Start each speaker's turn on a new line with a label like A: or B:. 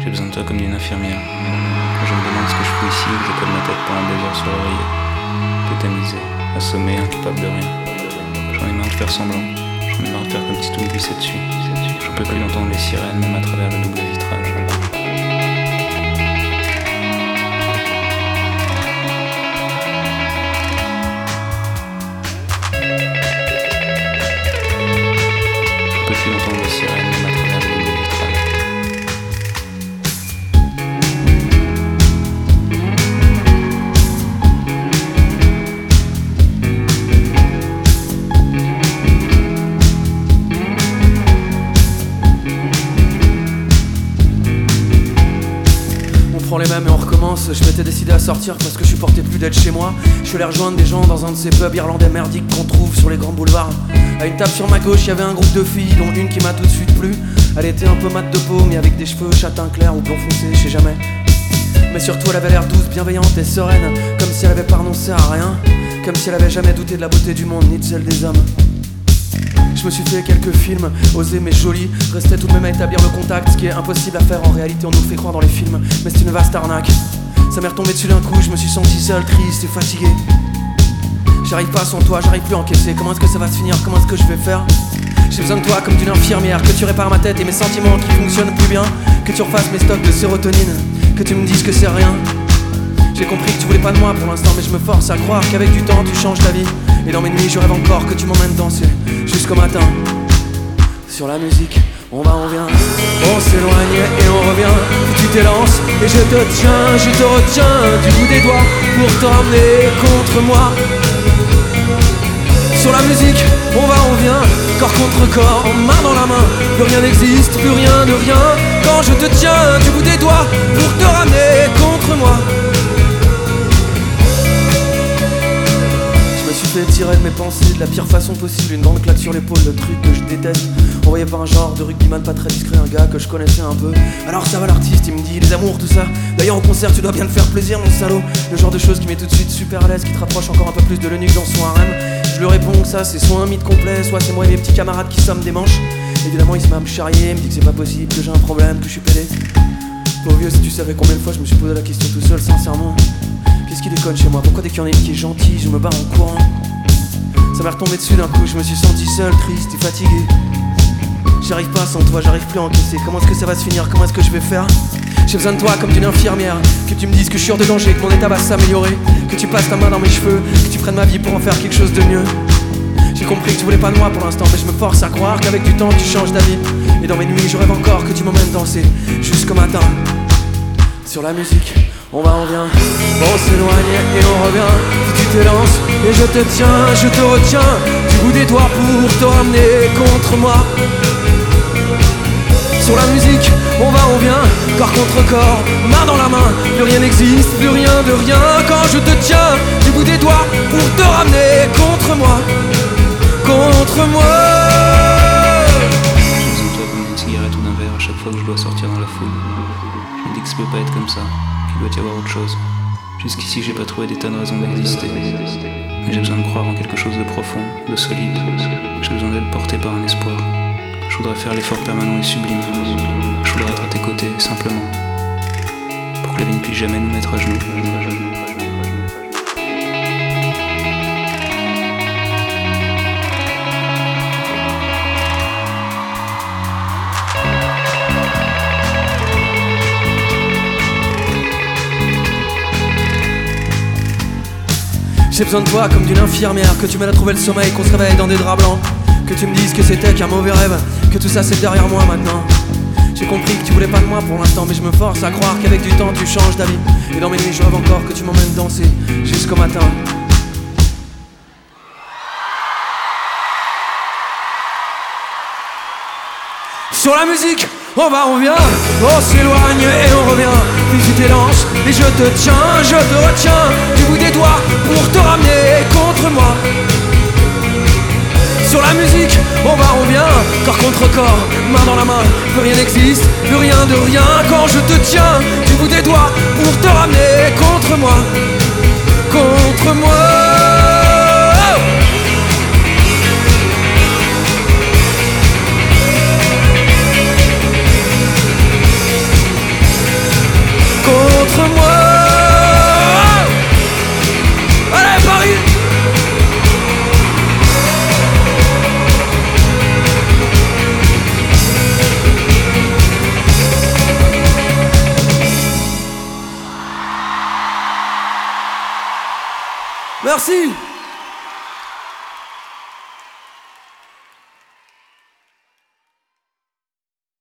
A: J'ai besoin de toi comme d'une infirmière. Quand je me demande ce que je fais ici, que je colle ma tête pendant 2 heures sur l'oreiller. Tétanisé, assommé, incapable de rien. J'en ai marre de faire semblant. J'en ai marre de faire comme si tout me glissait dessus. J'en peux plus entendre les sirènes, même à travers le double vitrage. J'en peux plus entendre les sirènes, même à travers le double vitrage.
B: On prend les mêmes et on recommence. Je m'étais décidé à sortir parce que je supportais plus d'être chez moi. Je suis allé rejoindre des gens dans un de ces pubs irlandais merdiques qu'on trouve sur les grands boulevards. À une table sur ma gauche, il y avait un groupe de filles, dont une qui m'a tout de suite plu. Elle était un peu mate de peau, mais avec des cheveux châtain clair ou blond foncé, je sais jamais. Mais surtout elle avait l'air douce, bienveillante et sereine, comme si elle avait pas renoncé à rien, comme si elle avait jamais douté de la beauté du monde ni de celle des hommes. Je me suis fait quelques films, osés mais jolis. Restait tout de même à établir le contact, ce qui est impossible à faire en réalité, on nous le fait croire dans les films. Mais c'est une vaste arnaque. Ça m'est retombé dessus d'un coup, je me suis senti seul, triste et fatigué. J'arrive pas sans toi, j'arrive plus à encaisser. Comment est-ce que ça va se finir, comment est-ce que je vais faire? J'ai besoin de toi comme d'une infirmière, que tu répares ma tête et mes sentiments qui fonctionnent plus bien, que tu refasses mes stocks de sérotonine, que tu me dises que c'est rien. J'ai compris que tu voulais pas de moi pour l'instant, mais je me force à croire qu'avec du temps tu changes ta vie. Et dans mes nuits je rêve encore que tu m'emmènes danser jusqu'au matin. Sur la musique, on va, on vient, on s'éloigne et on revient. Puis tu t'élances et je te tiens, je te retiens du bout des doigts pour te ramener contre moi. Sur la musique, on va, on vient, corps contre corps, main dans la main. Plus rien n'existe, plus rien de rien. Quand je te tiens du bout des doigts pour te ramener contre moi. Je me suis fait tirer de mes pensées de la pire façon possible. Une grande claque sur l'épaule, le truc que je déteste. Envoyé par un genre de rugbyman pas très discret, un gars que je connaissais un peu. Alors ça va l'artiste, il me dit les amours, tout ça. D'ailleurs au concert tu dois bien te faire plaisir mon salaud. Le genre de choses qui met tout de suite super à l'aise, qui te rapproche encore un peu plus de l'eunuque dans son harem. Je lui réponds que ça c'est soit un mythe complet, soit c'est moi et mes petits camarades qui sommes des manches. Évidemment il se met à me charrier, me dit que c'est pas possible, que j'ai un problème, que je suis pédé. Pauvre vieux, si tu savais combien de fois je me suis posé la question tout seul, sincèrement. Qu'est-ce qui déconne chez moi? Pourquoi dès qu'il y en a une qui est gentille, je me barre en courant? Ça m'est retombé dessus d'un coup, je me suis senti seul, triste et fatigué. J'arrive pas sans toi, j'arrive plus à encaisser. Comment est-ce que ça va se finir? Comment est-ce que je vais faire? J'ai besoin de toi comme d'une infirmière, que tu me dises que je suis hors de danger, que mon état va s'améliorer, que tu passes ta main dans mes cheveux, que tu prennes ma vie pour en faire quelque chose de mieux. J'ai compris que tu voulais pas de moi pour l'instant, mais je me force à croire qu'avec du temps tu changes d'avis. Et dans mes nuits je rêve encore que tu m'emmènes danser jusqu'au matin. Sur la musique, on va, on vient, on s'éloigne et on revient. Puis tu t'élances et je te tiens, je te retiens du bout des doigts pour te ramener contre moi. Sur la musique, on va, on vient, corps contre corps, main dans la main. Plus rien n'existe, plus rien de rien. Quand je te tiens du bout des doigts pour te ramener contre moi. Contre moi.
A: J'ai besoin de toi comme d'une cigarette ou d'un verre à chaque fois que je dois sortir dans la foule. Je me dis que ça peut pas être comme ça, qu'il doit y avoir autre chose. Jusqu'ici j'ai pas trouvé des tonnes de raisons d'exister. Mais j'ai besoin de croire en quelque chose de profond, de solide. J'ai besoin d'être porté par un espoir. Je voudrais faire l'effort permanent et sublime. Je voudrais être à tes côtés, simplement. Pour que la vie ne puisse jamais nous mettre à genoux.
B: J'ai besoin de toi comme d'une infirmière, que tu m'aides à trouver le sommeil, qu'on se réveille dans des draps blancs, que tu me dises que c'était qu'un mauvais rêve, que tout ça c'est derrière moi maintenant. J'ai compris que tu voulais pas de moi pour l'instant, mais je me force à croire qu'avec du temps tu changes d'avis. Et dans mes nuits je rêve encore que tu m'emmènes danser jusqu'au matin. Sur la musique, on va, on vient, on s'éloigne et on revient. Puis tu t'élances et je te tiens, je te retiens du bout des doigts pour te ramener contre moi. Sur la musique, on va, on vient, corps contre corps, main dans la main. Plus rien n'existe, plus rien de rien. Quand je te tiens du bout des doigts pour te ramener contre moi. Contre moi. Merci.